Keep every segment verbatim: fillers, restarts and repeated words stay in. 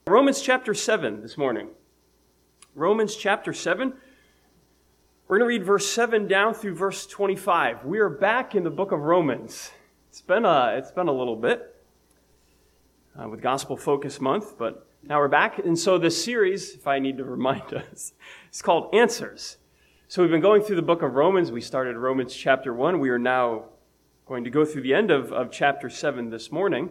Romans chapter seven this morning. Romans chapter seven. We're going to read verse seven down through verse twenty-five. We are back in the book of Romans. It's been a, it's been a little bit uh, with Gospel Focus Month, but now we're back. And so this series, if I need to remind us, it's called Answers. So we've been going through the book of Romans. We started Romans chapter one. We are now going to go through the end of, of chapter seven this morning,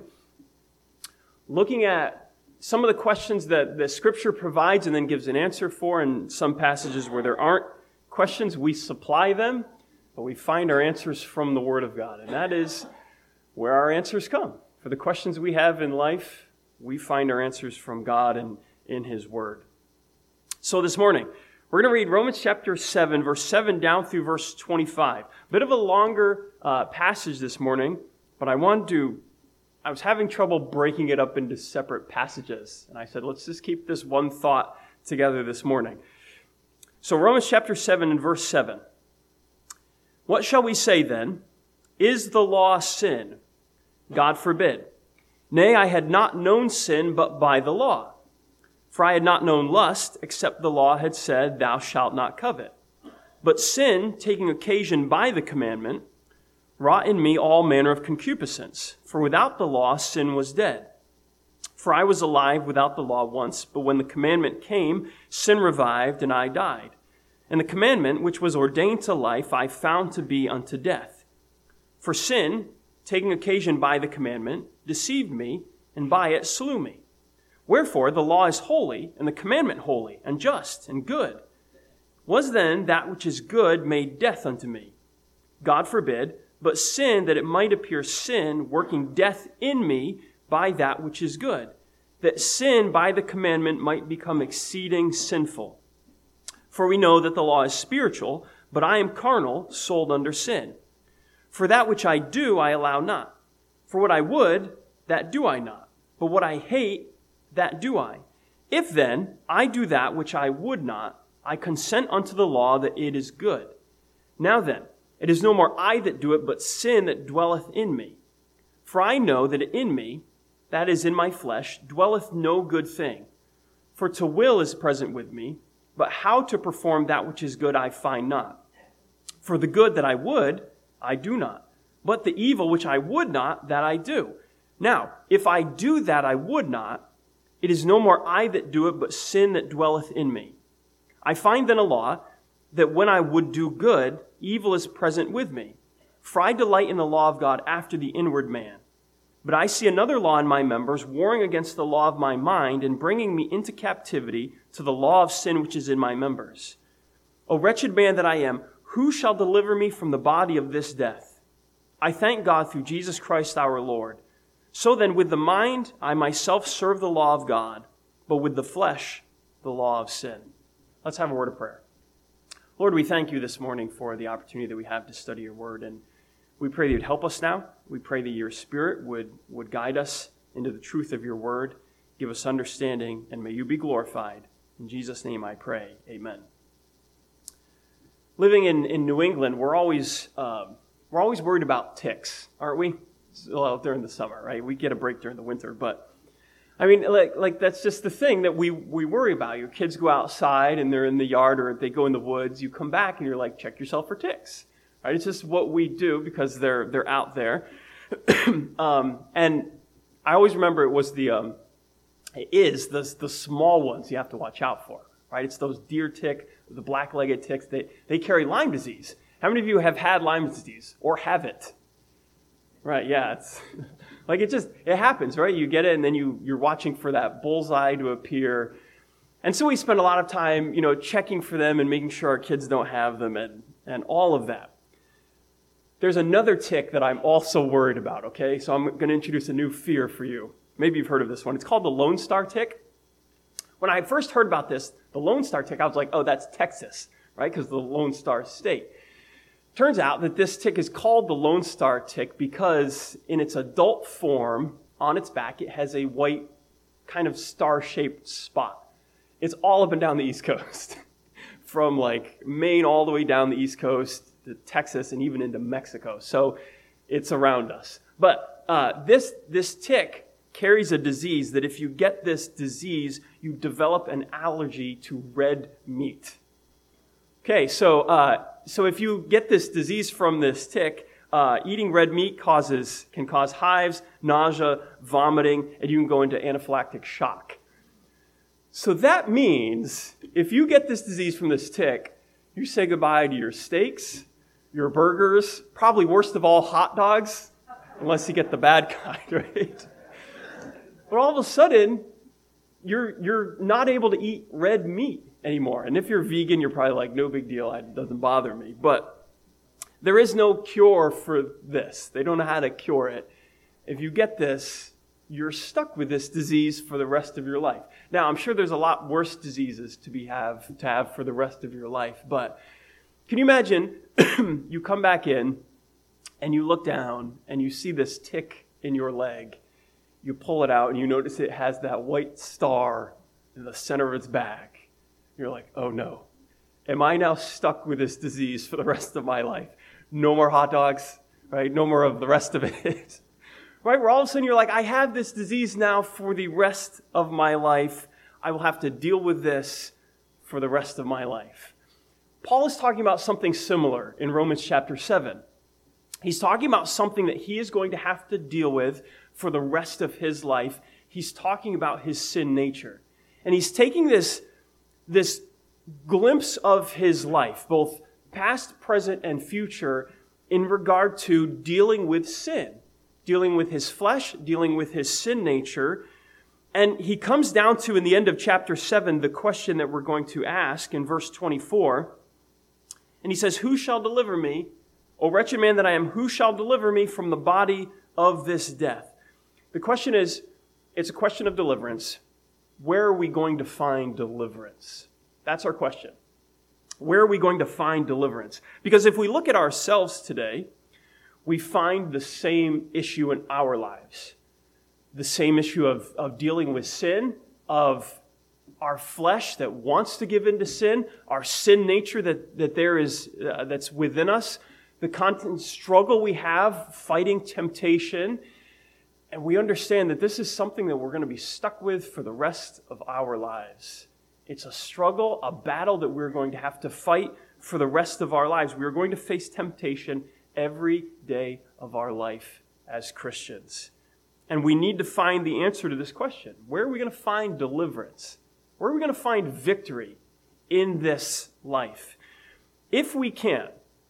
looking at some of the questions that the Scripture provides and then gives an answer for. And some passages where there aren't questions, we supply them, but we find our answers from the Word of God. And that is where our answers come. For the questions we have in life, we find our answers from God and in His Word. So this morning, we're going to read Romans chapter seven, verse seven down through verse twenty-five. A bit of a longer uh, passage this morning, but I wanted to, I was having trouble breaking it up into separate passages. And I said, let's just keep this one thought together this morning. So Romans chapter seven and verse seven. What shall we say then? Is the law sin? God forbid. Nay, I had not known sin but by the law. For I had not known lust, except the law had said, thou shalt not covet. But sin, taking occasion by the commandment, wrought in me all manner of concupiscence. For without the law, sin was dead. For I was alive without the law once, but when the commandment came, sin revived, and I died. And the commandment, which was ordained to life, I found to be unto death. For sin, taking occasion by the commandment, deceived me, and by it slew me. Wherefore the law is holy, and the commandment holy, and just, and good. Was then that which is good made death unto me? God forbid, but sin, that it might appear sin, working death in me by that which is good, that sin by the commandment might become exceeding sinful. For we know that the law is spiritual, but I am carnal, sold under sin. For that which I do, I allow not. For what I would, that do I not. But what I hate, that do I. If then I do that which I would not, I consent unto the law that it is good. Now then, it is no more I that do it, but sin that dwelleth in me. For I know that in me, that is in my flesh, dwelleth no good thing. For to will is present with me, but how to perform that which is good I find not. For the good that I would, I do not. But the evil which I would not, that I do. Now, if I do that I would not, it is no more I that do it, but sin that dwelleth in me. I find then a law, that when I would do good, evil is present with me. For I delight in the law of God after the inward man. But I see another law in my members, warring against the law of my mind, and bringing me into captivity to the law of sin which is in my members. O wretched man that I am, who shall deliver me from the body of this death? I thank God through Jesus Christ our Lord. So then, with the mind, I myself serve the law of God, but with the flesh, the law of sin. Let's have a word of prayer. Lord, we thank you this morning for the opportunity that we have to study your word, and we pray that you'd help us now. We pray that your Spirit would, would guide us into the truth of your word, give us understanding, and may you be glorified. In Jesus' name I pray, amen. Living in, in New England, we're always, uh, we're always worried about ticks, aren't we? Well, during the summer, right? We get a break during the winter, but I mean, like, like that's just the thing that we, we worry about. Your kids go outside and they're in the yard or they go in the woods. You come back and you're like, check yourself for ticks, right? It's just what we do because they're they're out there. um, and I always remember it was the um, it is the the small ones you have to watch out for, right? It's those deer tick, the black-legged ticks. They they carry Lyme disease. How many of you have had Lyme disease or have it? Right, yeah, it's like it just, it happens, right? You get it and then you, you're watching for that bullseye to appear. And so we spend a lot of time, you know, checking for them and making sure our kids don't have them and, and all of that. There's another tick that I'm also worried about, okay? So I'm going to introduce a new fear for you. Maybe you've heard of this one. It's called the Lone Star tick. When I first heard about this, the Lone Star tick, I was like, oh, that's Texas, right? Because the Lone Star State. Turns out that this tick is called the Lone Star tick because in its adult form, on its back, it has a white kind of star-shaped spot. It's all up and down the East Coast. From like Maine all the way down the East Coast to Texas and even into Mexico. So it's around us. But uh, this this tick carries a disease that if you get this disease, you develop an allergy to red meat. Okay, so uh, so if you get this disease from this tick, uh, eating red meat causes can cause hives, nausea, vomiting, and you can go into anaphylactic shock. So that means if you get this disease from this tick, you say goodbye to your steaks, your burgers, probably worst of all, hot dogs, unless you get the bad kind, right? But all of a sudden, you're you're not able to eat red meat anymore. And if you're vegan, you're probably like, no big deal, it doesn't bother me. But there is no cure for this. They don't know how to cure it. If you get this, you're stuck with this disease for the rest of your life. Now, I'm sure there's a lot worse diseases to be have to have for the rest of your life. But can you imagine you come back in and you look down and you see this tick in your leg. You pull it out and you notice it has that white star in the center of its back. You're like, oh no. Am I now stuck with this disease for the rest of my life? No more hot dogs, right? No more of the rest of it. Right? Where all of a sudden you're like, I have this disease now for the rest of my life. I will have to deal with this for the rest of my life. Paul is talking about something similar in Romans chapter seven. He's talking about something that he is going to have to deal with for the rest of his life. He's talking about his sin nature. And he's taking this, this glimpse of his life, both past, present, and future, in regard to dealing with sin, dealing with his flesh, dealing with his sin nature. And he comes down to, in the end of chapter seven, the question that we're going to ask in verse twenty-four. And he says, who shall deliver me? O wretched man that I am, who shall deliver me from the body of this death? The question is, it's a question of deliverance. Where are we going to find deliverance? That's our question. Where are we going to find deliverance? Because if we look at ourselves today, we find the same issue in our lives. The same issue of, of dealing with sin, of our flesh that wants to give into sin, our sin nature that, that there is, uh, that's within us, the constant struggle we have fighting temptation. And we understand that this is something that we're going to be stuck with for the rest of our lives. It's a struggle, a battle that we're going to have to fight for the rest of our lives. We are going to face temptation every day of our life as Christians. And we need to find the answer to this question. Where are we going to find deliverance? Where are we going to find victory in this life? If we can,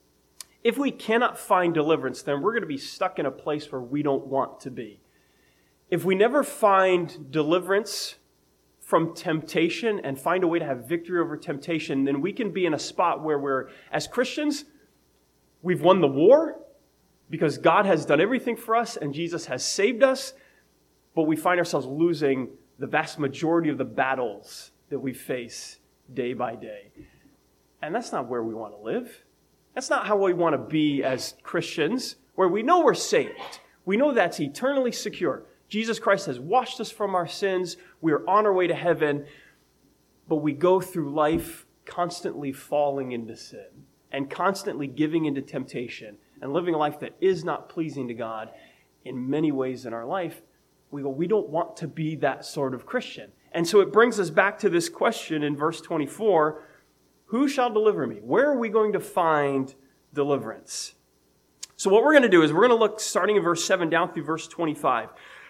if we cannot find deliverance, then we're going to be stuck in a place where we don't want to be. If we never find deliverance from temptation and find a way to have victory over temptation, then we can be in a spot where we're, as Christians, we've won the war because God has done everything for us and Jesus has saved us, but we find ourselves losing the vast majority of the battles that we face day by day. And that's not where we want to live. That's not how we want to be as Christians, where we know we're saved. We know that's eternally secure. Jesus Christ has washed us from our sins. We are on our way to heaven, but we go through life constantly falling into sin and constantly giving into temptation and living a life that is not pleasing to God in many ways in our life. We go, we don't want to be that sort of Christian. And so it brings us back to this question in verse twenty-four, who shall deliver me? Where are we going to find deliverance? So what we're going to do is we're going to look starting in verse seven down through verse twenty-five.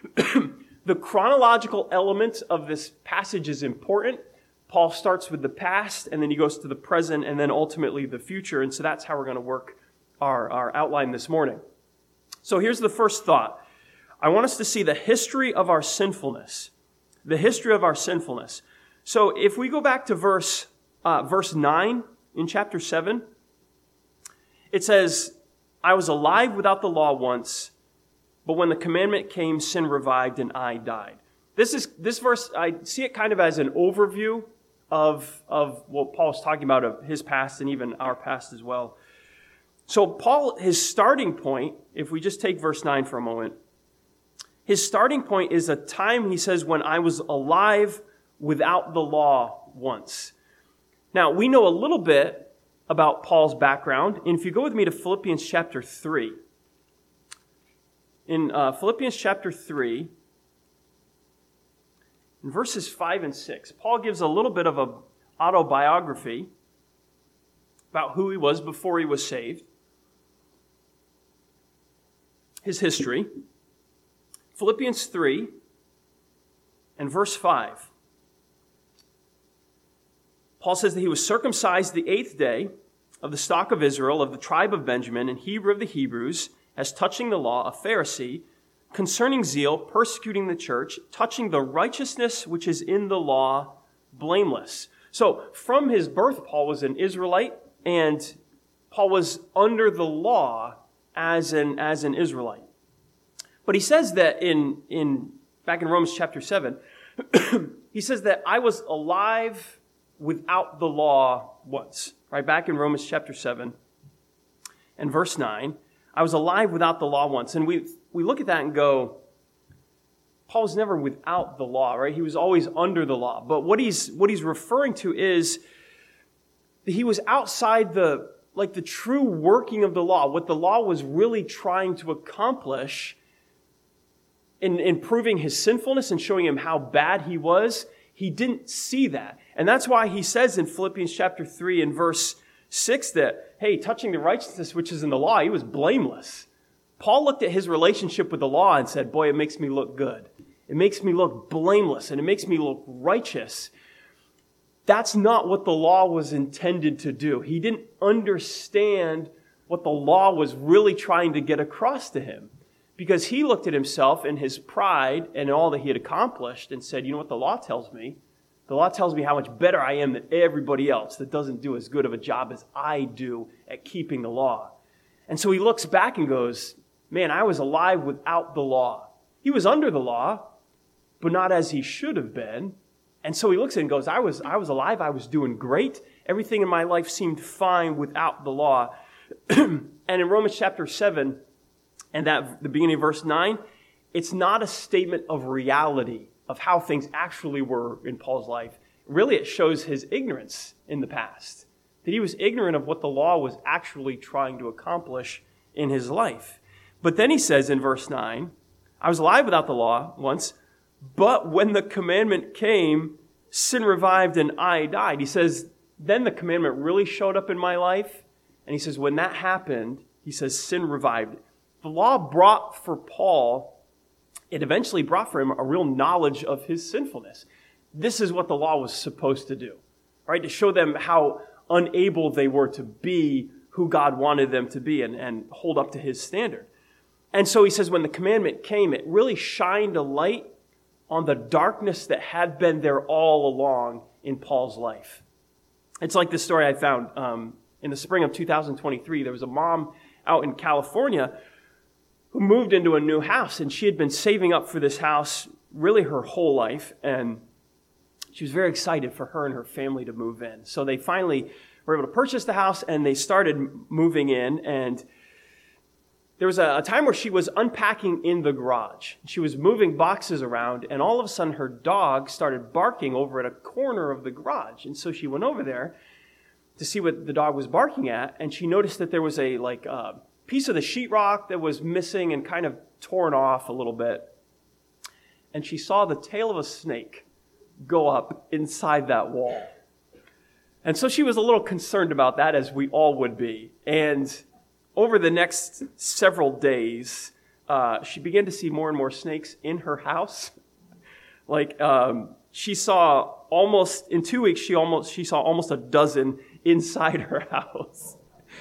The chronological element of this passage is important. Paul starts with the past, and then he goes to the present, and then ultimately the future. And so that's how we're going to work our, our outline this morning. So here's the first thought. I want us to see the history of our sinfulness. The history of our sinfulness. So if we go back to verse uh, verse nine in chapter seven, it says, I was alive without the law once, but when the commandment came, sin revived and I died. This is this verse, I see it kind of as an overview of, of what Paul's talking about, of his past and even our past as well. So Paul, his starting point, if we just take verse nine for a moment, his starting point is a time, he says, when I was alive without the law once. Now, we know a little bit about Paul's background, and if you go with me to Philippians chapter three, in uh, Philippians chapter three, In verses five and six, Paul gives a little bit of an autobiography about who he was before he was saved, his history. Philippians three and verse five. Paul says that he was circumcised the eighth day of the stock of Israel, of the tribe of Benjamin, and Hebrew of the Hebrews, as touching the law, a Pharisee, concerning zeal, persecuting the church, touching the righteousness which is in the law, blameless. So from his birth, Paul was an Israelite, and Paul was under the law as an, as an Israelite. But he says that in, in back in Romans chapter seven, he says that I was alive without the law once. Right, back in Romans chapter seven and verse nine, I was alive without the law once. And we we look at that and go, Paul was never without the law, right? He was always under the law. But what he's what he's referring to is that he was outside the like the true working of the law, what the law was really trying to accomplish in, in proving his sinfulness and showing him how bad he was. He didn't see that. And that's why he says in Philippians chapter three and verse six that, hey, touching the righteousness which is in the law, he was blameless. Paul looked at his relationship with the law and said, boy, it makes me look good. It makes me look blameless and it makes me look righteous. That's not what the law was intended to do. He didn't understand what the law was really trying to get across to him, because he looked at himself in his pride and all that he had accomplished and said, you know what the law tells me? The law tells me how much better I am than everybody else that doesn't do as good of a job as I do at keeping the law. And so he looks back and goes, man, I was alive without the law. He was under the law, but not as he should have been. And so he looks at it and goes, I was, I was alive, I was doing great. Everything in my life seemed fine without the law. And in Romans chapter seven, and that the beginning of verse nine, it's not a statement of reality, of how things actually were in Paul's life. Really, it shows his ignorance in the past, that he was ignorant of what the law was actually trying to accomplish in his life. But then he says in verse nine, I was alive without the law once, but when the commandment came, sin revived and I died. He says, then the commandment really showed up in my life. And he says, when that happened, he says, sin revived. The law brought for Paul, it eventually brought for him a real knowledge of his sinfulness. This is what the law was supposed to do, right? To show them how unable they were to be who God wanted them to be and, and hold up to his standard. And so he says when the commandment came, it really shined a light on the darkness that had been there all along in Paul's life. It's like this story I found um, in the spring of two thousand twenty-three. There was a mom out in California who moved into a new house, and she had been saving up for this house really her whole life, and she was very excited for her and her family to move in. So they finally were able to purchase the house, and they started moving in, and there was a, a time where she was unpacking in the garage. She was moving boxes around, and all of a sudden her dog started barking over at a corner of the garage. And so she went over there to see what the dog was barking at, and she noticed that there was a like uh, piece of the sheetrock that was missing and kind of torn off a little bit. And she saw the tail of a snake go up inside that wall. And so she was a little concerned about that, as we all would be. And over the next several days, uh, she began to see more and more snakes in her house. Like um, she saw almost, in two weeks, she almost she saw almost a dozen inside her house.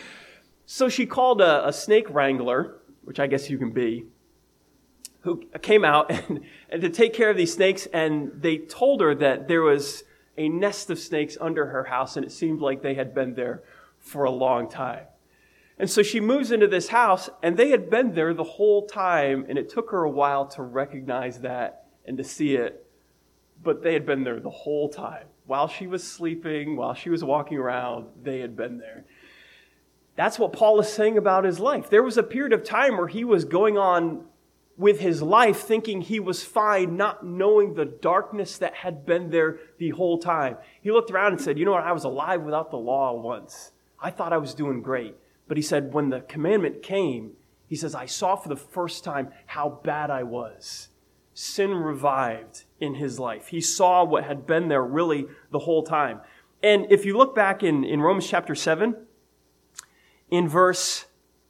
So she called a, a snake wrangler, which I guess you can be, who came out and, and to take care of these snakes. And they told her that there was a nest of snakes under her house, and it seemed like they had been there for a long time. And so she moves into this house, and they had been there the whole time, and it took her a while to recognize that and to see it. But they had been there the whole time. While she was sleeping, while she was walking around, they had been there. That's what Paul is saying about his life. There was a period of time where he was going on with his life thinking he was fine, not knowing the darkness that had been there the whole time. He looked around and said, you know what, I was alive without the law once. I thought I was doing great. But he said, when the commandment came, he says, I saw for the first time how bad I was. sin revived in his life. He saw what had been there really the whole time. And if you look back in, in Romans chapter seven, in verse,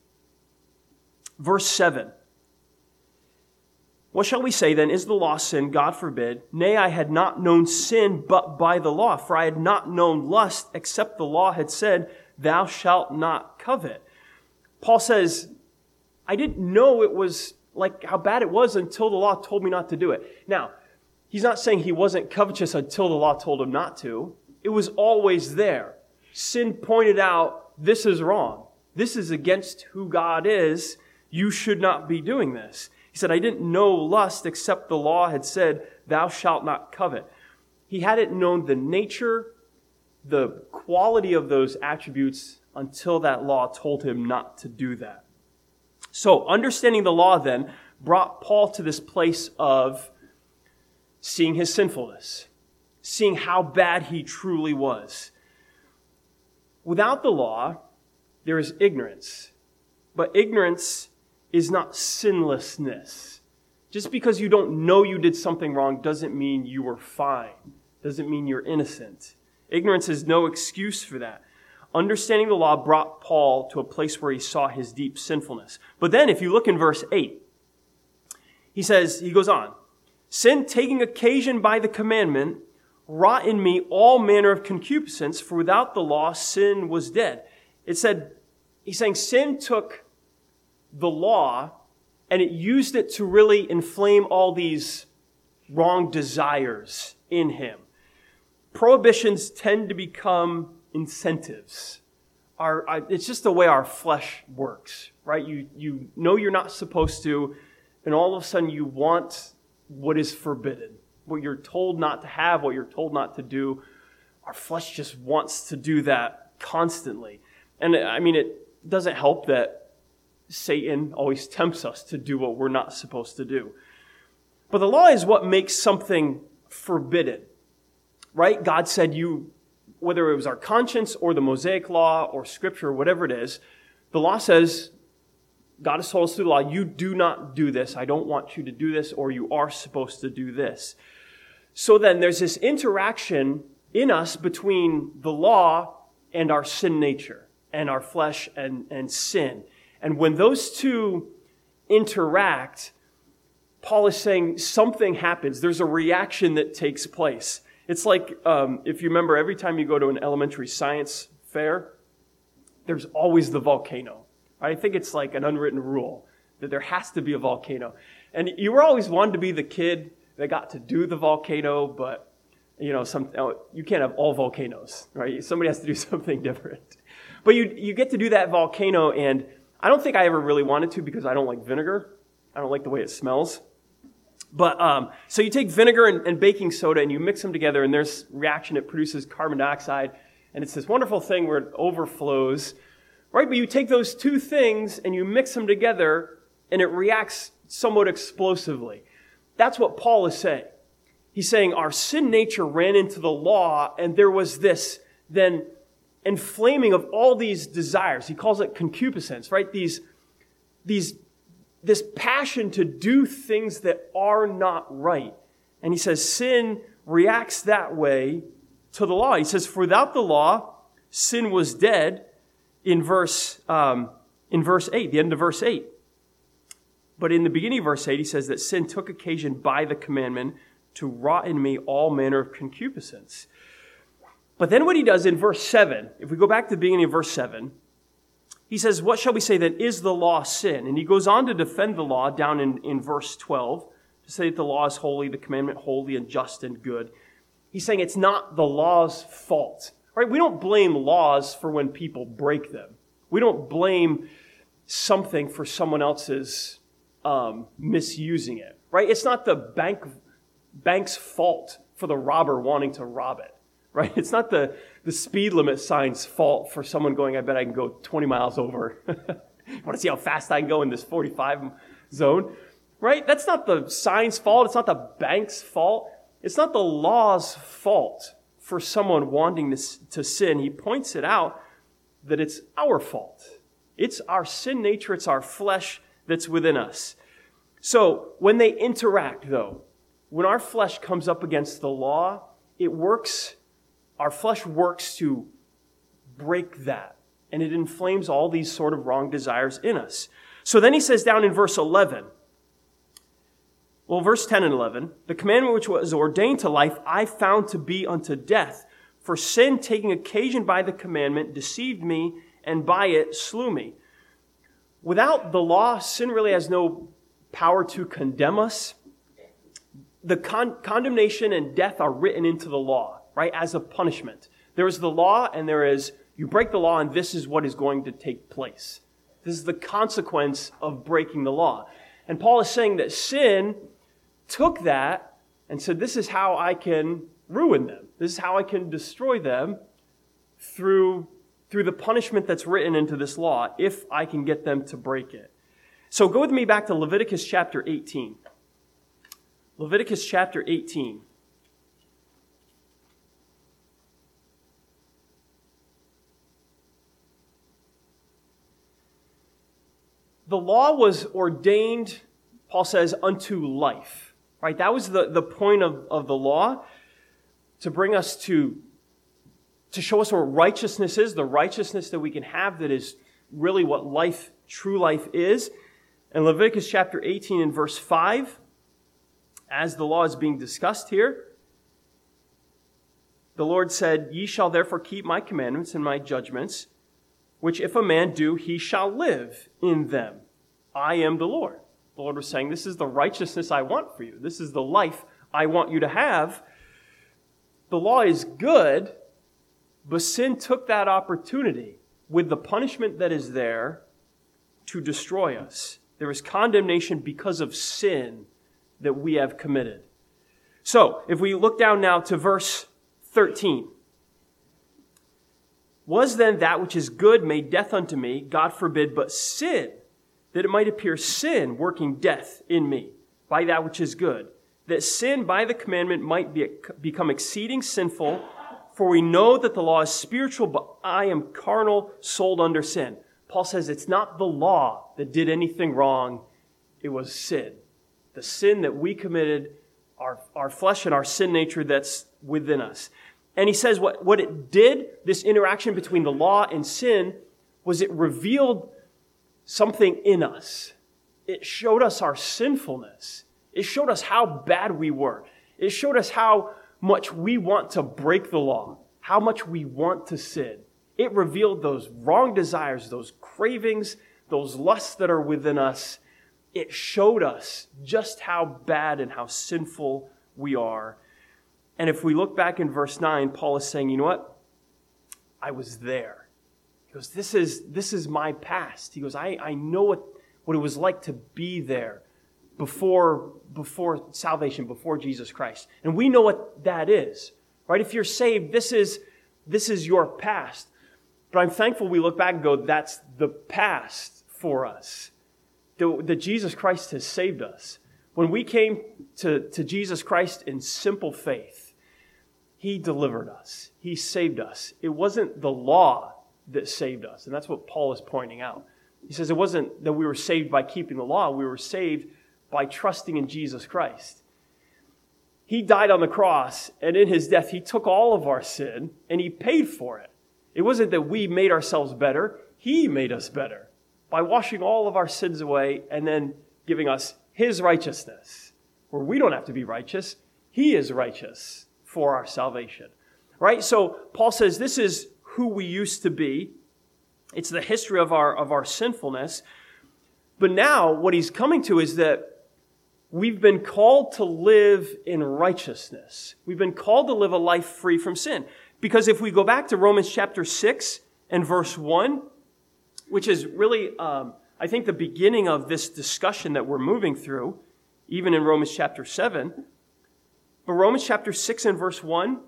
verse seven, what shall we say then? Is the law sin? God forbid. Nay, I had not known sin but by the law, for I had not known lust except the law had said, thou shalt not covet. Paul says, I didn't know it was like how bad it was until the law told me not to do it. Now, he's not saying he wasn't covetous until the law told him not to. It was always there. Sin pointed out, this is wrong. This is against who God is. You should not be doing this. He said, I didn't know lust except the law had said, thou shalt not covet. He hadn't known the nature, the quality of those attributes until that law told him not to do that. So understanding the law then brought Paul to this place of seeing his sinfulness, seeing how bad he truly was. Without the law, there is ignorance. But ignorance is not sinlessness. Just because you don't know you did something wrong doesn't mean you were fine. Doesn't mean you're innocent. Ignorance is no excuse for that. Understanding the law brought Paul to a place where he saw his deep sinfulness. But then if you look in verse eight, he says, he goes on, sin taking occasion by the commandment wrought in me all manner of concupiscence, for without the law sin was dead. It said, he's saying sin took the law and it used it to really inflame all these wrong desires in him. Prohibitions tend to become incentives. Our, our, it's just the way our flesh works, right? You, you know you're not supposed to, and all of a sudden you want what is forbidden, what you're told not to have, what you're told not to do. Our flesh just wants to do that constantly. And I mean, it doesn't help that Satan always tempts us to do what we're not supposed to do. But the law is what makes something forbidden, right? God said you, whether it was our conscience or the Mosaic law or scripture, whatever it is, the law says, God has told us through the law, you do not do this. I don't want you to do this, or you are supposed to do this. So then there's this interaction in us between the law and our sin nature and our flesh and, and sin. And when those two interact, Paul is saying something happens. There's a reaction that takes place. It's like, um, if you remember, every time you go to an elementary science fair, there's always the volcano. I think it's like an unwritten rule that there has to be a volcano. And you were always wanted to be the kid that got to do the volcano, but you know, some you can't have all volcanoes, right? Somebody has to do something different. But you you get to do that volcano, and I don't think I ever really wanted to because I don't like vinegar. I don't like the way it smells. But, um, so you take vinegar and, and baking soda and you mix them together, and there's reaction, it produces carbon dioxide, and it's this wonderful thing where it overflows, right? But you take those two things and you mix them together and it reacts somewhat explosively. That's what Paul is saying. He's saying our sin nature ran into the law, and there was this then inflaming of all these desires. He calls it concupiscence, right? These, these, this passion to do things that are not right. And he says sin reacts that way to the law. He says, for without the law, sin was dead in verse, um, in verse eight, the end of verse eight. But in the beginning of verse eight, he says that sin took occasion by the commandment to wrought in me all manner of concupiscence. But then what he does in verse seven, if we go back to the beginning of verse seven, he says, what shall we say then? Is the law sin? And he goes on to defend the law down in, in verse twelve, to say that the law is holy, the commandment holy and just and good. He's saying it's not the law's fault, right? We don't blame laws for when people break them. We don't blame something for someone else's um, misusing it, right? It's not the bank bank's fault for the robber wanting to rob it, right? It's not the, the speed limit sign's fault for someone going, I bet I can go twenty miles over. I want to see how fast I can go in this forty-five zone, right? That's not the sign's fault. It's not the bank's fault. It's not the law's fault for someone wanting to, to sin. He points it out that it's our fault. It's our sin nature. It's our flesh that's within us. So when they interact, though, when our flesh comes up against the law, it works, our flesh works to break that. And it inflames all these sort of wrong desires in us. So then he says down in verse eleven, well, verse ten and eleven, the commandment which was ordained to life, I found to be unto death. For sin, taking occasion by the commandment, deceived me, and by it slew me. Without the law, sin really has no power to condemn us. The con- condemnation and death are written into the law, right, as a punishment. There is the law, and there is, you break the law, and this is what is going to take place. This is the consequence of breaking the law. And Paul is saying that sin took that and said, this is how I can ruin them. This is how I can destroy them through, through the punishment that's written into this law, if I can get them to break it. So go with me back to Leviticus chapter eighteen. Leviticus chapter eighteen. The law was ordained, Paul says, unto life. Right? That was the, the point of, of the law, to bring us to, to show us what righteousness is, the righteousness that we can have that is really what life, true life is. In Leviticus chapter eighteen and verse five, as the law is being discussed here, the Lord said, Ye shall therefore keep my commandments and my judgments, which if a man do, he shall live in them. I am the Lord. The Lord was saying, this is the righteousness I want for you. This is the life I want you to have. The law is good, but sin took that opportunity with the punishment that is there to destroy us. There is condemnation because of sin that we have committed. So, if we look down now to verse thirteen. Was then that which is good made death unto me? God forbid, but sin, that it might appear sin working death in me by that which is good. That sin by the commandment might be, become exceeding sinful, for we know that the law is spiritual, but I am carnal, sold under sin. Paul says it's not the law that did anything wrong, it was sin. The sin that we committed, our, our flesh and our sin nature that's within us. And he says what, what it did, this interaction between the law and sin, was it revealed something in us. It showed us our sinfulness. It showed us how bad we were. It showed us how much we want to break the law, how much we want to sin. It revealed those wrong desires, those cravings, those lusts that are within us. It showed us just how bad and how sinful we are. And if we look back in verse nine, Paul is saying, you know what? I was there. He goes, this is, this is my past. He goes, I, I know what, what it was like to be there before, before salvation, before Jesus Christ. And we know what that is, right? If you're saved, this is, this is your past. But I'm thankful we look back and go, that's the past for us. That, that Jesus Christ has saved us. When we came to, to Jesus Christ in simple faith, He delivered us. He saved us. It wasn't the law that saved us. And that's what Paul is pointing out. He says it wasn't that we were saved by keeping the law. We were saved by trusting in Jesus Christ. He died on the cross, and in His death, He took all of our sin, and He paid for it. It wasn't that we made ourselves better. He made us better by washing all of our sins away and then giving us His righteousness, where we don't have to be righteous. He is righteous for our salvation, right? So Paul says this is who we used to be. It's the history of our, of our sinfulness. But now what he's coming to is that we've been called to live in righteousness. We've been called to live a life free from sin. Because if we go back to Romans chapter six and verse one, which is really, um, I think, the beginning of this discussion that we're moving through, even in Romans chapter seven. But Romans chapter six and verse one,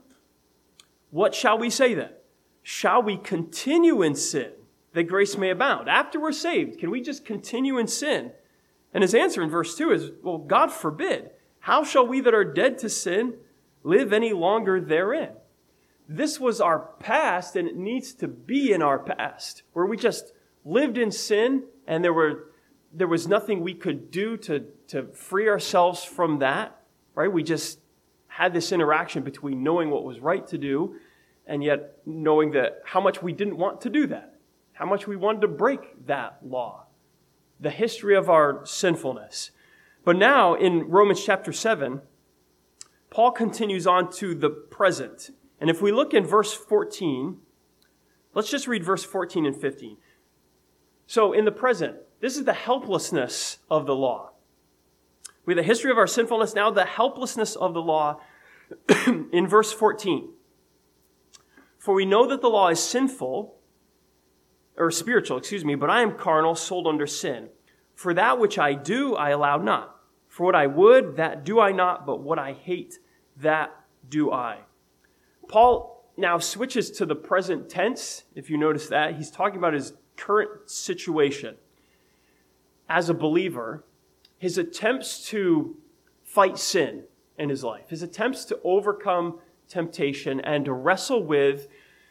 what shall we say then? Shall we continue in sin, that grace may abound? After we're saved, can we just continue in sin? And his answer in verse two is, well, God forbid. How shall we that are dead to sin live any longer therein? This was our past, and it needs to be in our past, where we just lived in sin, and there were there was nothing we could do to, to free ourselves from that, right? We just had this interaction between knowing what was right to do and yet knowing that how much we didn't want to do that, how much we wanted to break that law, the history of our sinfulness. But now in Romans chapter seven, Paul continues on to the present. And if we look in verse fourteen, let's just read verse fourteen and fifteen. So in the present, this is the helplessness of the law. We have the history of our sinfulness, now the helplessness of the law in verse fourteen. For we know that the law is sinful, or spiritual, excuse me, but I am carnal, sold under sin. For that which I do, I allow not. For what I would, that do I not, but what I hate, that do I. Paul now switches to the present tense, if you notice that. He's talking about his current situation. As a believer, his attempts to fight sin in his life, his attempts to overcome temptation and to wrestle with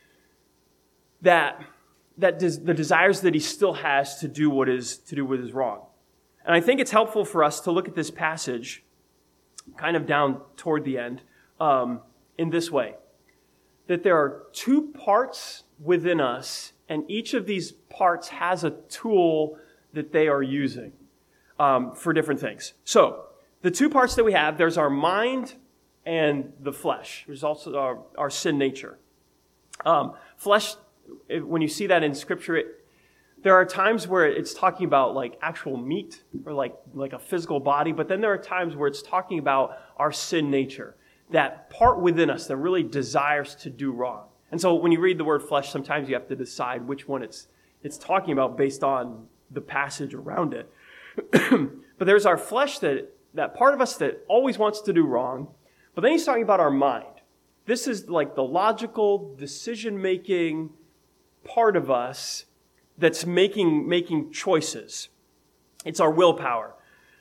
that, that des- the desires that he still has to do what is to do what is wrong. And I think it's helpful for us to look at this passage kind of down toward the end um, in this way, that there are two parts within us, and each of these parts has a tool that they are using um, for different things. So the two parts that we have, there's our mind and the flesh. There's also our, our sin nature. Um, flesh, when you see that in Scripture, it, there are times where it's talking about like actual meat or like, like a physical body, but then there are times where it's talking about our sin nature, that part within us that really desires to do wrong. And so when you read the word flesh, sometimes you have to decide which one it's it's talking about based on the passage around it. But there's our flesh, that that part of us that always wants to do wrong. But then he's talking about our mind. This is like the logical, decision-making part of us that's making, making choices. It's our willpower.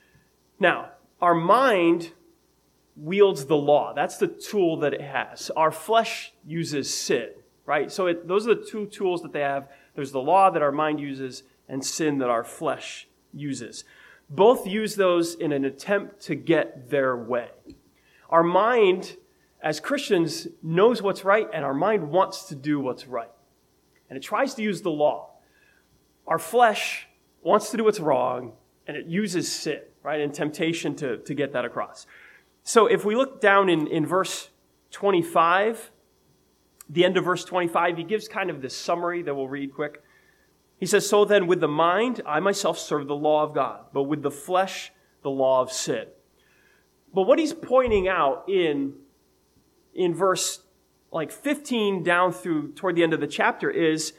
Now, our mind wields the law. That's the tool that it has. Our flesh uses sin, right? So it, those are the two tools that they have. There's the law that our mind uses and sin that our flesh uses. Both use those in an attempt to get their way. Our mind, as Christians, knows what's right, and our mind wants to do what's right. And it tries to use the law. Our flesh wants to do what's wrong, and it uses sin, right, and temptation to, to get that across. So if we look down in, in verse twenty-five, the end of verse twenty-five, he gives kind of this summary that we'll read quick. He says, so then with the mind, I myself serve the law of God, but with the flesh, the law of sin. But what he's pointing out in, in verse like fifteen down through toward the end of the chapter is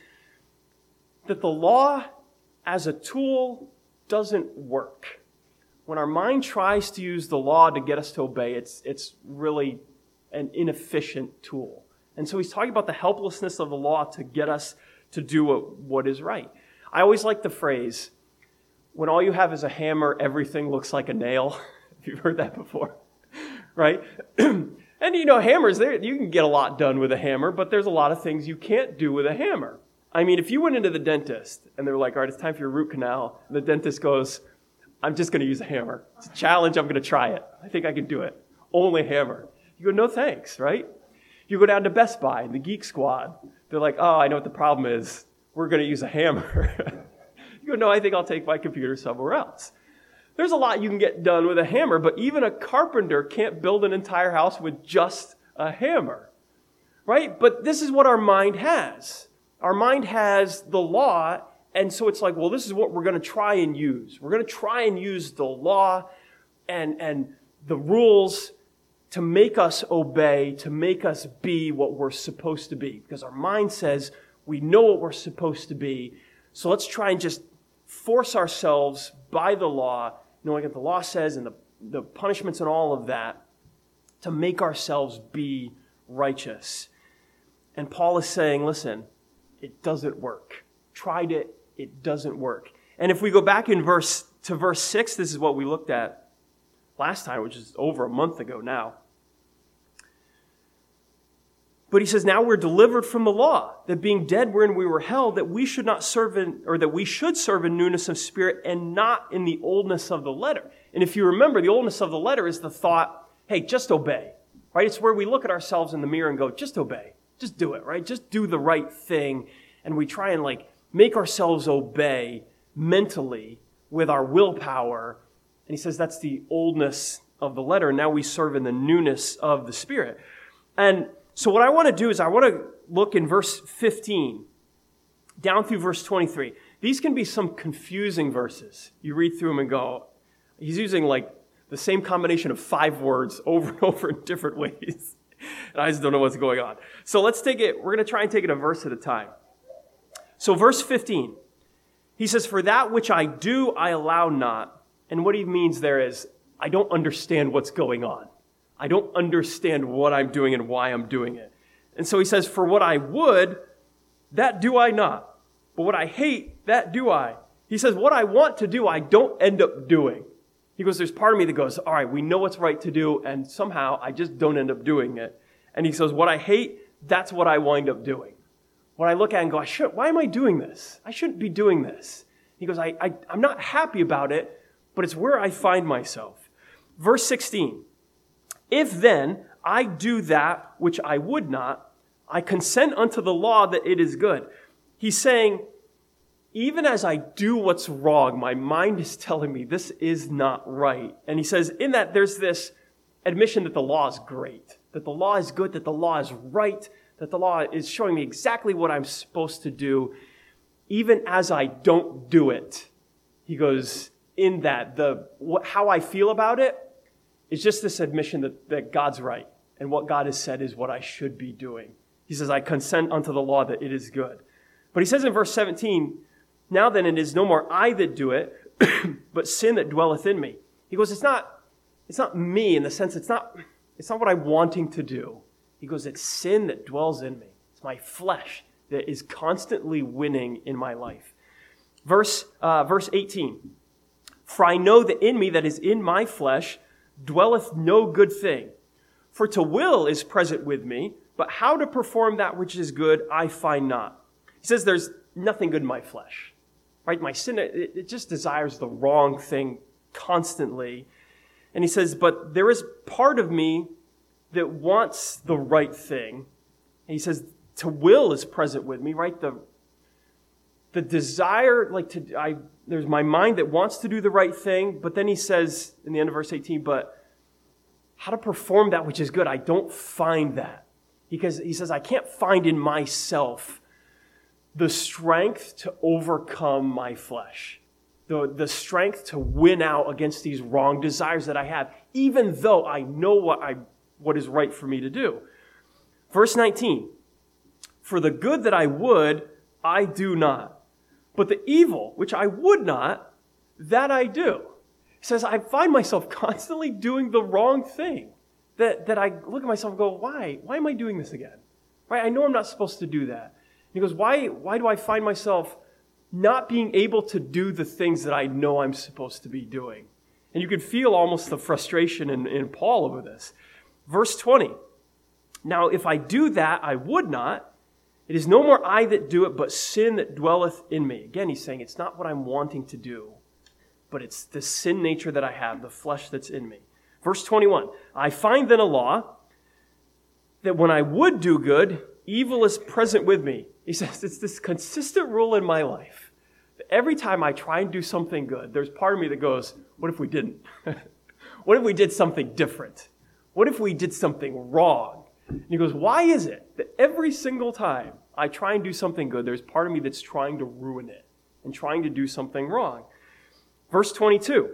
that the law as a tool doesn't work. When our mind tries to use the law to get us to obey, it's, it's really an inefficient tool. And so he's talking about the helplessness of the law to get us to do what, what is right. I always like the phrase, when all you have is a hammer, everything looks like a nail. If you've heard that before, right? And you know, hammers, you can get a lot done with a hammer, but there's a lot of things you can't do with a hammer. I mean, if you went into the dentist and they're like, all right, it's time for your root canal, and the dentist goes, I'm just going to use a hammer. It's a challenge. I'm going to try it. I think I can do it. Only hammer. You go, no thanks, right? You go down to Best Buy, the Geek Squad. They're like, oh, I know what the problem is. We're going to use a hammer. You go, no, I think I'll take my computer somewhere else. There's a lot you can get done with a hammer, but even a carpenter can't build an entire house with just a hammer, right? But this is what our mind has. Our mind has the law, and so it's like, well, this is what we're going to try and use. We're going to try and use the law and, and the rules to make us obey, to make us be what we're supposed to be. Because our mind says we know what we're supposed to be, so let's try and just force ourselves by the law, knowing what the law says and the, the punishments and all of that, to make ourselves be righteous. And Paul is saying, listen, it doesn't work. Tried it, it doesn't work. And if we go back in verse to verse six, this is what we looked at last time, which is over a month ago now. But he says, now we're delivered from the law, that being dead wherein we were held, that we should not serve in, or that we should serve in newness of spirit and not in the oldness of the letter. And if you remember, the oldness of the letter is the thought, hey, just obey, right? It's where we look at ourselves in the mirror and go, just obey, just do it, right? Just do the right thing. And we try and like make ourselves obey mentally with our willpower. And he says that's the oldness of the letter. Now we serve in the newness of the Spirit. And so what I want to do is I want to look in verse fifteen down through verse twenty-three. These can be some confusing verses. You read through them and go, he's using like the same combination of five words over and over in different ways. And I just don't know what's going on. So let's take it, we're going to try and take it a verse at a time. So verse fifteen, he says, for that which I do, I allow not. And what he means there is, I don't understand what's going on. I don't understand what I'm doing and why I'm doing it. And so he says, for what I would, that do I not. But what I hate, that do I. He says, what I want to do, I don't end up doing. He goes, there's part of me that goes, all right, we know what's right to do, and somehow I just don't end up doing it. And he says, what I hate, that's what I wind up doing. What I look at and go, I should, why am I doing this? I shouldn't be doing this. He goes, I, I, I'm not happy about it, but it's where I find myself. Verse sixteen, if then I do that which I would not, I consent unto the law that it is good. He's saying, even as I do what's wrong, my mind is telling me this is not right. And he says, in that there's this admission that the law is great, that the law is good, that the law is right, that the law is showing me exactly what I'm supposed to do. Even as I don't do it, he goes, in that, the what, how I feel about it is just this admission that, that God's right, and what God has said is what I should be doing. He says, I consent unto the law that it is good. But he says in verse seventeen, now then it is no more I that do it, but sin that dwelleth in me. He goes, it's not, it's not me in the sense, it's not, it's not what I'm wanting to do. He goes, it's sin that dwells in me. It's my flesh that is constantly winning in my life. Verse, uh, verse eighteen, for I know that in me that is in my flesh dwelleth no good thing. For to will is present with me, but how to perform that which is good I find not. He says there's nothing good in my flesh. Right? My sin, it, it just desires the wrong thing constantly. And he says, but there is part of me that wants the right thing. And he says, to will is present with me, right? The, the desire, like to, I, there's my mind that wants to do the right thing. But then he says in the end of verse eighteen, but how to perform that which is good, I don't find that. Because he says, I can't find in myself the strength to overcome my flesh. The, the strength to win out against these wrong desires that I have, even though I know what I what is right for me to do. Verse nineteen, for the good that I would, I do not. But the evil, which I would not, that I do. He says, I find myself constantly doing the wrong thing. That, that I look at myself and go, why? Why am I doing this again? Right? I know I'm not supposed to do that. And he goes, why, why do I find myself not being able to do the things that I know I'm supposed to be doing? And you can feel almost the frustration in, in Paul over this. Verse twenty, now if I do that, I would not. It is no more I that do it, but sin that dwelleth in me. Again, he's saying it's not what I'm wanting to do, but it's the sin nature that I have, the flesh that's in me. Verse twenty-one, I find then a law that when I would do good, evil is present with me. He says it's this consistent rule in my life. That every time I try and do something good, there's part of me that goes, what if we didn't? What if we did something different? What if we did something wrong? And he goes, why is it that every single time I try and do something good, there's part of me that's trying to ruin it and trying to do something wrong? Verse twenty-two,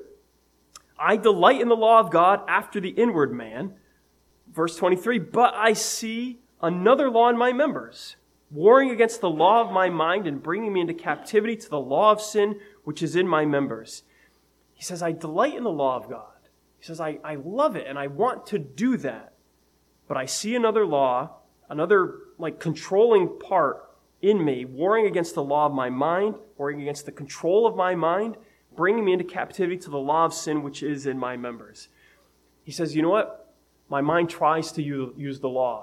I delight in the law of God after the inward man. Verse twenty-three, but I see another law in my members, warring against the law of my mind and bringing me into captivity to the law of sin which is in my members. He says, I delight in the law of God. He says, I, I love it and I want to do that. But I see another law, another like controlling part in me, warring against the law of my mind, warring against the control of my mind, bringing me into captivity to the law of sin which is in my members. He says, you know what? My mind tries to use the law.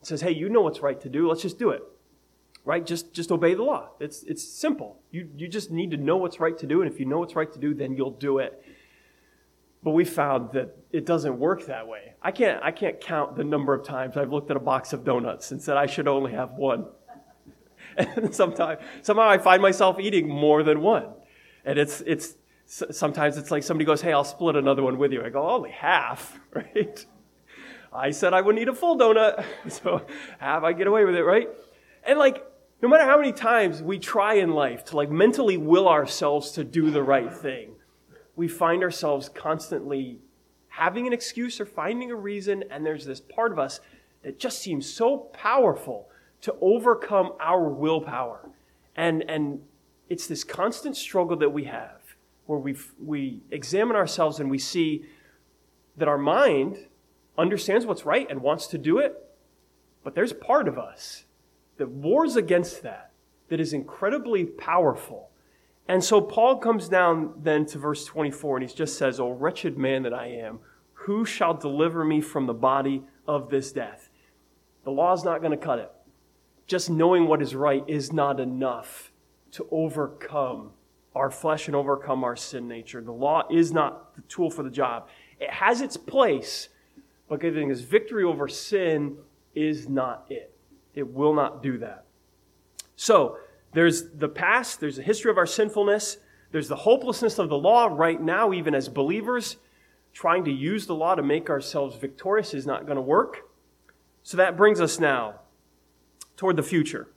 It says, hey, you know what's right to do. Let's just do it. Right? Just just obey the law. It's it's simple. You you just need to know what's right to do, and if you know what's right to do, then you'll do it. But we found that it doesn't work that way. I can't I can't count the number of times I've looked at a box of donuts and said I should only have one. And sometimes somehow I find myself eating more than one. And it's it's sometimes it's like somebody goes, hey, I'll split another one with you. I go, only half, right? I said I wouldn't eat a full donut, so half I get away with it, right? And like, no matter how many times we try in life to like mentally will ourselves to do the right thing, we find ourselves constantly having an excuse or finding a reason, and there's this part of us that just seems so powerful to overcome our willpower. And and it's this constant struggle that we have where we we examine ourselves and we see that our mind understands what's right and wants to do it, but there's part of us that wars against that, that is incredibly powerful. And so Paul comes down then to verse twenty-four, and he just says, "O wretched man that I am, who shall deliver me from the body of this death?" The law is not going to cut it. Just knowing what is right is not enough to overcome our flesh and overcome our sin nature. The law is not the tool for the job. It has its place, but giving us victory over sin is not it. It will not do that. So, there's the past, there's the history of our sinfulness, there's the hopelessness of the law right now, even as believers. Trying to use the law to make ourselves victorious is not going to work. So that brings us now toward the future.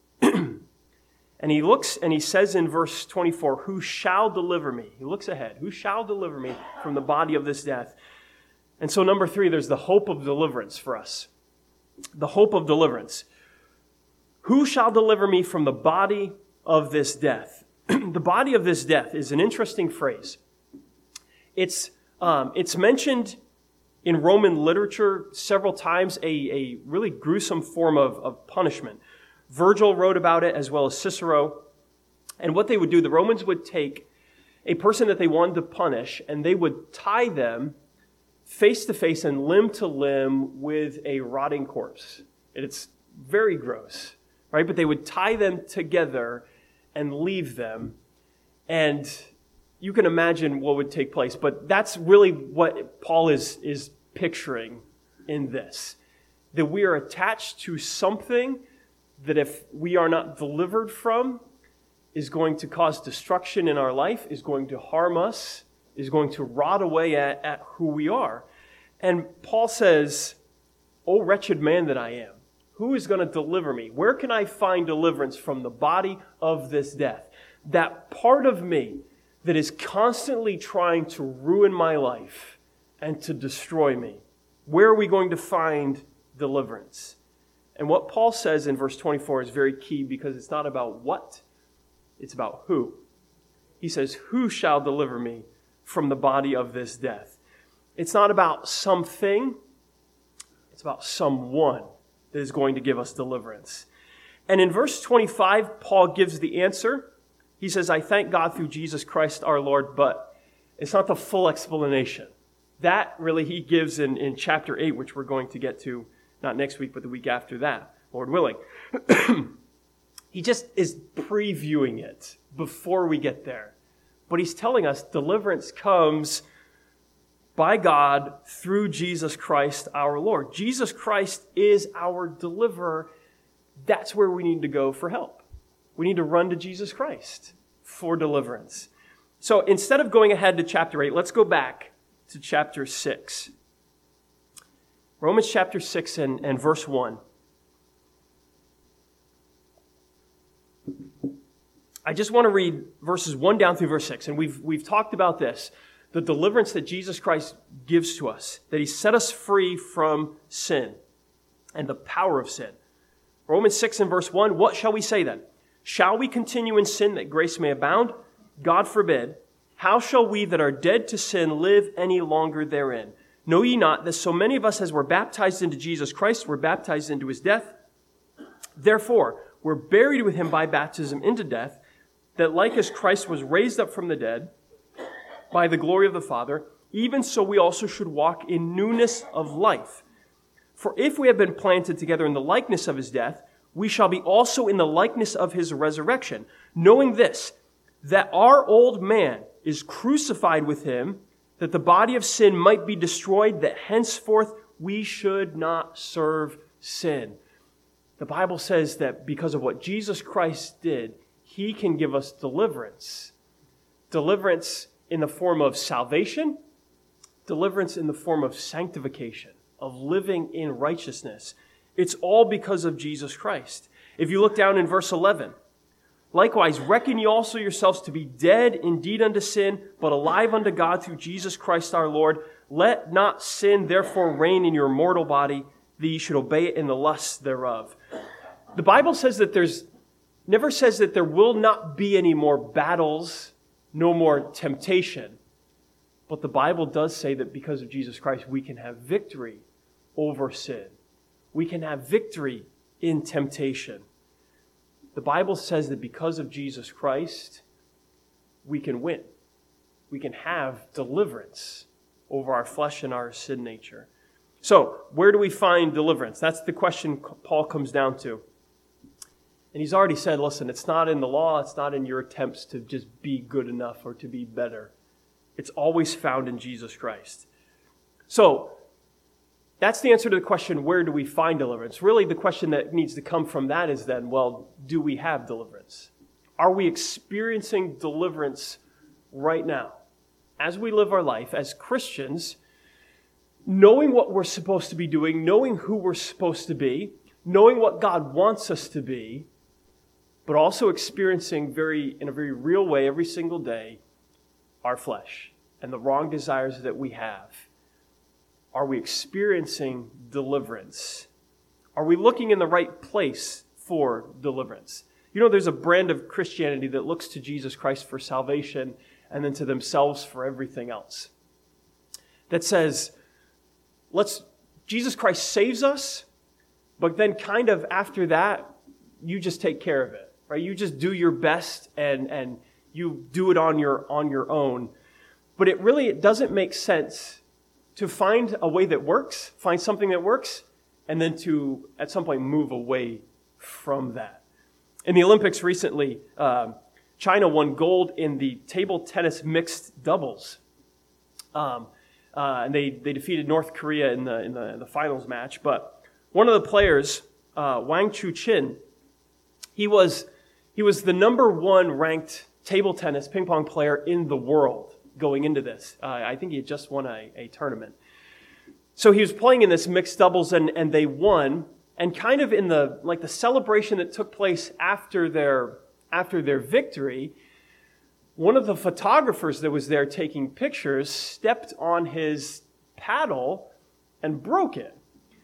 And he looks and he says in verse twenty-four, "Who shall deliver me?" He looks ahead. "Who shall deliver me from the body of this death?" And so number three, there's the hope of deliverance for us. The hope of deliverance. Who shall deliver me from the body of this death? The body of this death is an interesting phrase. It's um, it's mentioned in Roman literature several times, a, a really gruesome form of, of punishment. Virgil wrote about it as well as Cicero. And what they would do, the Romans would take a person that they wanted to punish and they would tie them face to face and limb to limb with a rotting corpse. And it's very gross. Right? But they would tie them together and leave them. And you can imagine what would take place. But that's really what Paul is, is picturing in this. That we are attached to something that if we are not delivered from is going to cause destruction in our life, is going to harm us, is going to rot away at, at who we are. And Paul says, "O wretched man that I am, who is going to deliver me? Where can I find deliverance from the body of this death?" That part of me that is constantly trying to ruin my life and to destroy me. Where are we going to find deliverance? And what Paul says in verse twenty-four is very key because it's not about what, it's about who. He says, "Who shall deliver me from the body of this death?" It's not about something, it's about someone that is going to give us deliverance. And in verse twenty-five, Paul gives the answer. He says, "I thank God through Jesus Christ our Lord," but it's not the full explanation. That really he gives in, in chapter eight, which we're going to get to not next week, but the week after that, Lord willing. He just is previewing it before we get there. But he's telling us deliverance comes by God through Jesus Christ our Lord. Jesus Christ is our deliverer. That's where we need to go for help. We need to run to Jesus Christ for deliverance. So instead of going ahead to chapter eight, let's go back to chapter six. Romans chapter six and, and verse one. I just want to read verses one down through verse six. And we've, we've talked about this. The deliverance that Jesus Christ gives to us. That he set us free from sin and the power of sin. Romans six and verse one. "What shall we say then? Shall we continue in sin that grace may abound? God forbid. How shall we that are dead to sin live any longer therein? Know ye not that so many of us as were baptized into Jesus Christ were baptized into his death? Therefore, we're buried with him by baptism into death, that like as Christ was raised up from the dead by the glory of the Father, even so we also should walk in newness of life. For if we have been planted together in the likeness of his death, we shall be also in the likeness of his resurrection, knowing this, that our old man is crucified with him, that the body of sin might be destroyed, that henceforth we should not serve sin. The Bible says that because of what Jesus Christ did, he can give us deliverance. Deliverance in the form of salvation, deliverance in the form of sanctification, of living in righteousness. It's all because of Jesus Christ. If you look down in verse eleven, likewise, reckon ye also yourselves to be dead indeed unto sin, but alive unto God through Jesus Christ our Lord. Let not sin therefore reign in your mortal body, that ye should obey it in the lusts thereof. The Bible says that there's, never says that there will not be any more battles, no more temptation. But the Bible does say that because of Jesus Christ, we can have victory over sin. We can have victory in temptation. The Bible says that because of Jesus Christ, we can win. We can have deliverance over our flesh and our sin nature. So, where do we find deliverance? That's the question Paul comes down to. And he's already said, listen, it's not in the law, it's not in your attempts to just be good enough or to be better. It's always found in Jesus Christ. So, that's the answer to the question, where do we find deliverance? Really, the question that needs to come from that is then, well, do we have deliverance? Are we experiencing deliverance right now? As we live our life as Christians, knowing what we're supposed to be doing, knowing who we're supposed to be, knowing what God wants us to be, but also experiencing very, in a very real way every single day, our flesh and the wrong desires that we have. Are we experiencing deliverance? Are we looking in the right place for deliverance? You know, there's a brand of Christianity that looks to Jesus Christ for salvation and then to themselves for everything else. That says, let's, Jesus Christ saves us, but then kind of after that, you just take care of it, right? You just do your best and, and you do it on your, on your own. But it really, it doesn't make sense to find a way that works, find something that works, and then to, at some point, move away from that. In the Olympics recently, um, China won gold in the table tennis mixed doubles. Um, uh, and they, they defeated North Korea in the, in the, in the finals match. But one of the players, uh, Wang Chuqin, he was, he was the number one ranked table tennis ping pong player in the world going into this. Uh, I think he had just won a, a tournament. So he was playing in this mixed doubles and, and they won. And kind of in the, like the celebration that took place after their, after their victory, one of the photographers that was there taking pictures stepped on his paddle and broke it.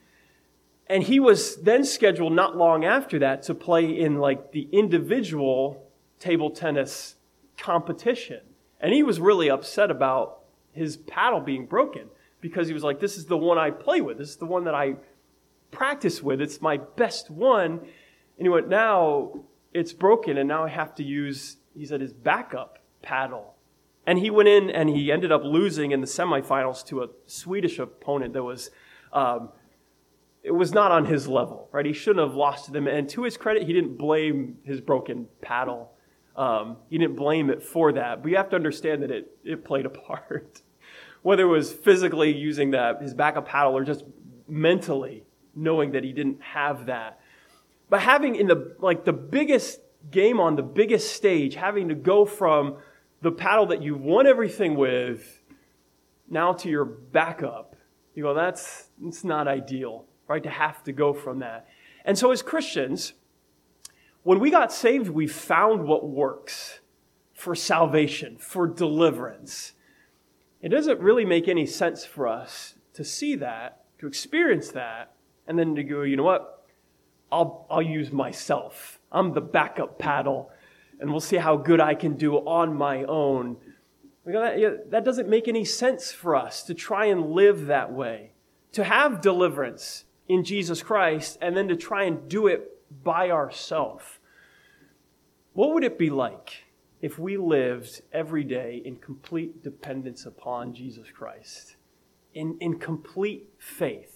And he was then scheduled not long after that to play in like the individual table tennis competition. And he was really upset about his paddle being broken because he was like, this is the one I play with. This is the one that I practice with. It's my best one. And he went, now it's broken and now I have to use, he said, his backup paddle. And he went in and he ended up losing in the semifinals to a Swedish opponent that was, um, it was not on his level, right? He shouldn't have lost to them. And to his credit, he didn't blame his broken paddle. Um, he didn't blame it for that, but you have to understand that it, it played a part. Whether it was physically using that, his backup paddle, or just mentally knowing that he didn't have that. But having in the, like the biggest game on the biggest stage, having to go from the paddle that you won everything with now to your backup, you go, that's, it's not ideal, right? To have to go from that. And so as Christians, when we got saved, we found what works for salvation, for deliverance. It doesn't really make any sense for us to see that, to experience that, and then to go, you know what? I'll, I'll use myself. I'm the backup paddle, and we'll see how good I can do on my own. That, that doesn't make any sense for us to try and live that way, to have deliverance in Jesus Christ, and then to try and do it by ourselves. What would it be like if we lived every day in complete dependence upon Jesus Christ, in, in complete faith?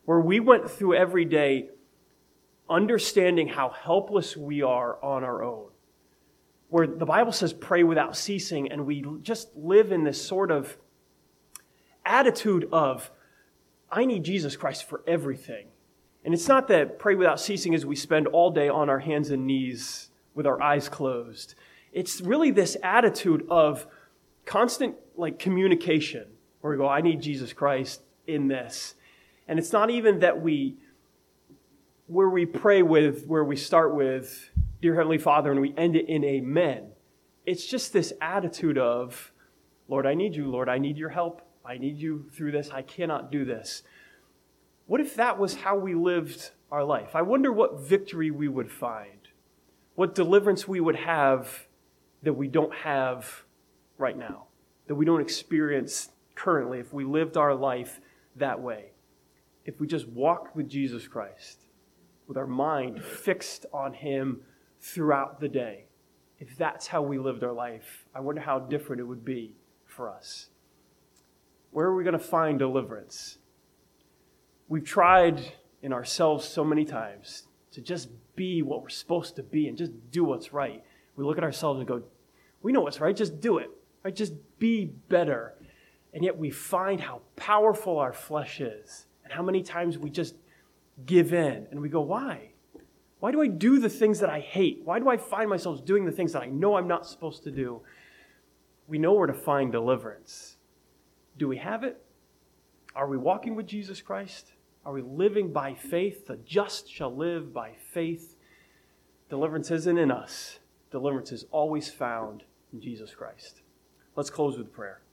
where we went through every day understanding how helpless we are on our own, where the Bible says pray without ceasing, and we just live in this sort of attitude of, I need Jesus Christ for everything. And it's not that pray without ceasing is we spend all day on our hands and knees with our eyes closed. It's really this attitude of constant like communication where we go, I need Jesus Christ in this. And it's not even that we, where we pray with, where we start with, Dear Heavenly Father, and we end it in amen. It's just this attitude of, Lord, I need you. Lord, I need your help. I need you through this. I cannot do this. What if that was how we lived our life? I wonder what victory we would find, what deliverance we would have that we don't have right now, that we don't experience currently if we lived our life that way. If we just walked with Jesus Christ, with our mind fixed on him throughout the day. If that's how we lived our life, I wonder how different it would be for us. Where are we going to find deliverance? We've tried in ourselves so many times to just be what we're supposed to be and just do what's right. We look at ourselves and go, we know what's right, just do it. Right? Just be better. And yet we find how powerful our flesh is and how many times we just give in and we go, why? Why do I do the things that I hate? Why do I find myself doing the things that I know I'm not supposed to do? We know where to find deliverance. Do we have it? Are we walking with Jesus Christ? Are we living by faith? The just shall live by faith. Deliverance isn't in us. Deliverance is always found in Jesus Christ. Let's close with prayer.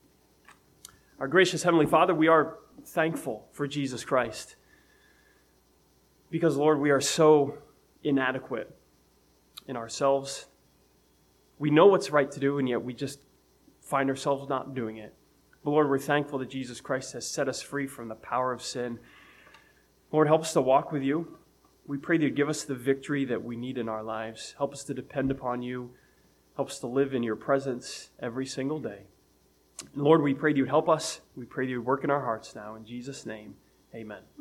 Our gracious Heavenly Father, we are thankful for Jesus Christ. Because, Lord, we are so inadequate in ourselves. We know what's right to do, and yet we just find ourselves not doing it. But, Lord, we're thankful that Jesus Christ has set us free from the power of sin. Lord, help us to walk with you. We pray that you give us the victory that we need in our lives. Help us to depend upon you. Help us to live in your presence every single day. And Lord, we pray that you would help us. We pray that you would work in our hearts now. In Jesus' name, amen.